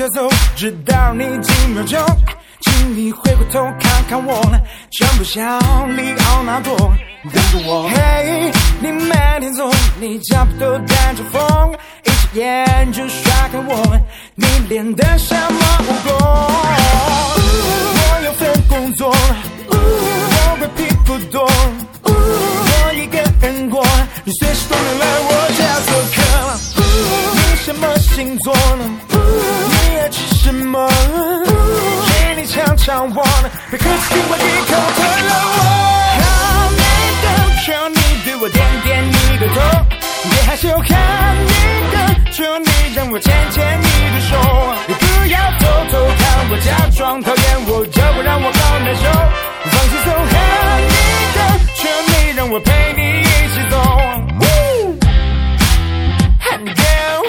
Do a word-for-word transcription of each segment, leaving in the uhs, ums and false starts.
着走，直到你几秒钟，请你回过头看看我，全部像里奥纳多，跟着我。嘿，你慢点走，你脚步都带着风，一只眼就刷开我，你练得像马武功。我有份工作，我会屁股多，我一个人过，你随时都能来我家做客。你什么星座呢？你爱吃什么？请你尝尝我呢，别客气，听我一口吞了我。好美的，求你对我点点你的头，别害羞看你的，求你让我牵牵你的手，你不要偷偷看我，假装讨厌我，这会让我好难受。放心走，看你的，求你让我陪你一起走。And go,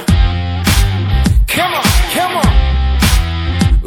come on, come on,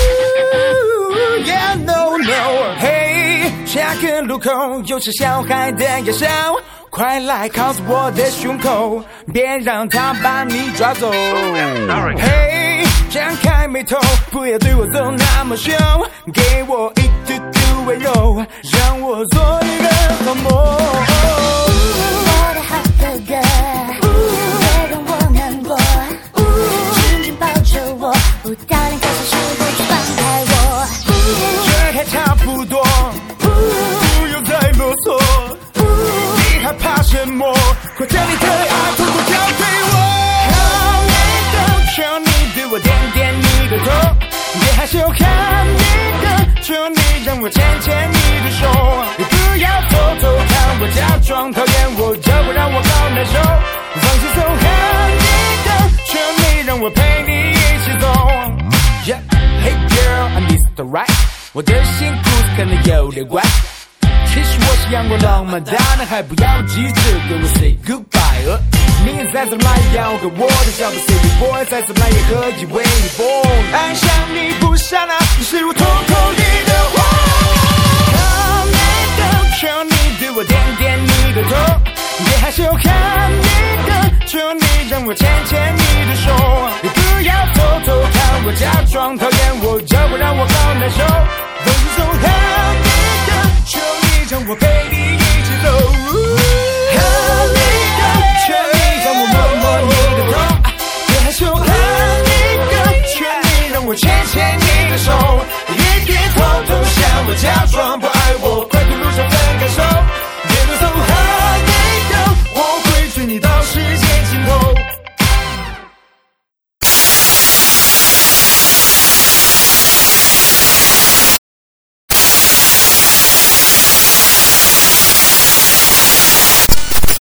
ooh, yeah, no, no. Hey， 下个路口有只小孩的野兽，快来靠着我的胸口，别让他把你抓走。嘿，张开眉头，不要对我走那么凶，给我一嘟嘟温柔，让我做你的好梦。 我的好哥哥，别让我难过，紧紧抱着我，不到两个小时不准放开我。 这还差不多，不用再啰嗦，你还怕什么？快将你的爱统统交给我。好美的，求你对我点点你的头，别害羞看你的，求你让我牵牵你的手，你不要偷偷看我，假装讨厌我，这会让我好难受。放心走，看你的，求你让我陪你一起走。Yeah, hey girl, I'm Mister Right， 我的新裤子可能有点怪，其实我是阳光浪漫大男孩，不要急着跟我 say goodbye。呃，明天再怎么来也要跟我的脚步 city boy， 再怎么来也可以为你 born。爱上你不刹那，你是我瞳孔里的花。好美的，求你对我点点你的头，别害羞看你的，求你让我牵牵你的手，你不要偷偷看我，假装讨厌我，这会让我好难受。放心走，看你的，求你让我陪你一起走。看你的，求你让我摸摸你的头，别害羞看你的，求你让我牵牵你的手，你别偷偷向我假装不